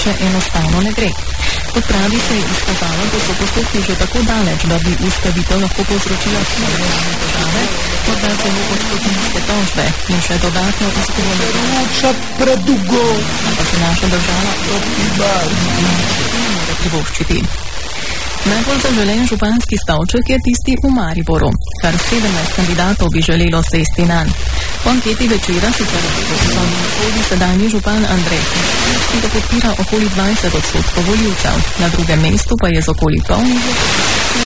drugače enostavno ne gre. Kot pravi, se je izkazalo, da so postopki že tako daleč, da bi ustavitev lahko povzročila humanitarne težave, morda celo odškodninske tožbe in še dodatno izgubo predugo, pa se naša država ne more privoščiti. Najbolj zaželen županski stolček je tisti v Mariboru. Kar 17 kandidatov bi želelo sesti nanj. Po anketi Večera sicer tudi sedanji župan Andrej, ki ga podpira okoli 20% volivcev. Na drugem mestu pa je z okoli polnim